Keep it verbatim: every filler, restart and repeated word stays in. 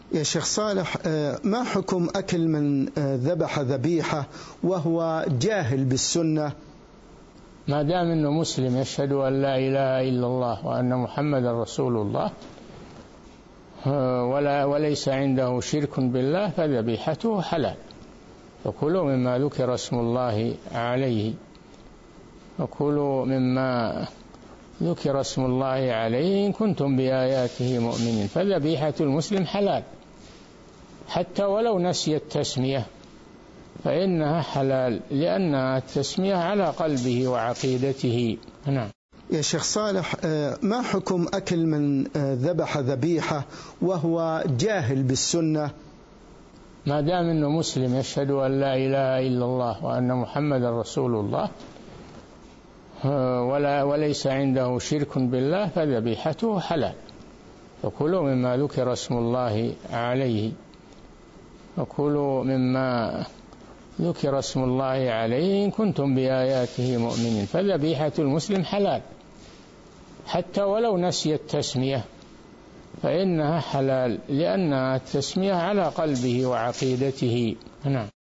يا شيخ صالح، ما حكم أكل من ذبح ذبيحة وهو جاهل بالسنة؟ ما دام أنه مسلم يشهد أن لا إله إلا الله وأن محمد رسول الله ولا وليس عنده شرك بالله فذبيحته حلال، فكلوا مما ذكر اسم الله عليه، وكلوا مما ذكر اسم الله عليه إن كنتم بآياته مؤمنين، فذبيحة المسلم حلال حتى ولو نسي التسمية فإنها حلال، لأن التسمية على قلبه وعقيدته. نعم. يا شيخ صالح، ما حكم أكل من ذبح ذبيحة وهو جاهل بالسنة؟ ما دام أنه مسلم يشهد أن لا إله إلا الله وأن محمد رسول الله ولا وليس عنده شرك بالله فذبيحته حلال، فكلوا مما ذكر اسم الله عليه، وكلوا مما ذكر اسم الله عليه إن كنتم بآياته مؤمنين، فذبيحة المسلم حلال حتى ولو نسي التسمية فإنها حلال، لأن التسمية على قلبه وعقيدته. نعم.